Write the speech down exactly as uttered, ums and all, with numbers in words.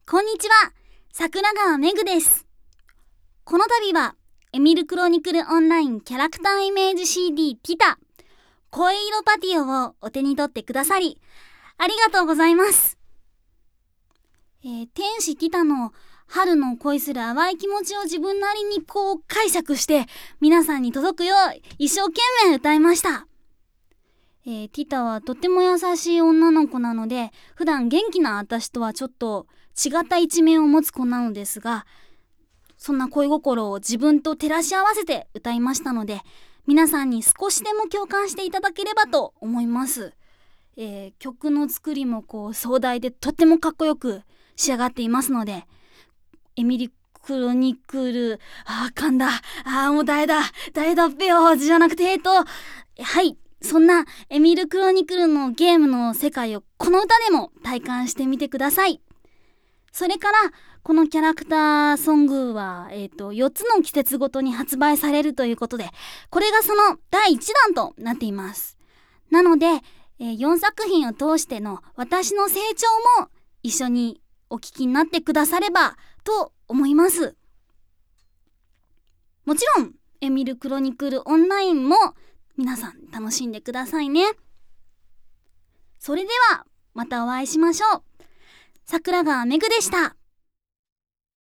こんにちは、桜川めぐです。この度はエミルクロニクルオンラインキャラクターイメージ シーディー ティタ恋色パティオをお手に取ってくださりありがとうございます。えー、天使ティタの春の恋する淡い気持ちを自分なりにこう解釈して皆さんに届くよう一生懸命歌いました。えー、ティタはとても優しい女の子なので、普段元気な私とはちょっと違った一面を持つ子なのですが、そんな恋心を自分と照らし合わせて歌いましたので、皆さんに少しでも共感していただければと思います。えー、曲の作りもこう壮大でとってもかっこよく仕上がっていますので、エミリクロニクルあー噛んだあーもう誰だ誰だっぺよじゃなくてえっとはいそんなエミルクロニクルのゲームの世界をこの歌でも体感してみてください。それからこのキャラクターソングは、えーと、よっつの季節ごとに発売されるということで、これがそのだいいちだんとなっています。なので、えー、よんさく品を通しての私の成長も一緒にお聞きになってくださればと思います。もちろんエミルクロニクルオンラインも皆さん楽しんでくださいね。それではまたお会いしましょう。桜川めぐでした。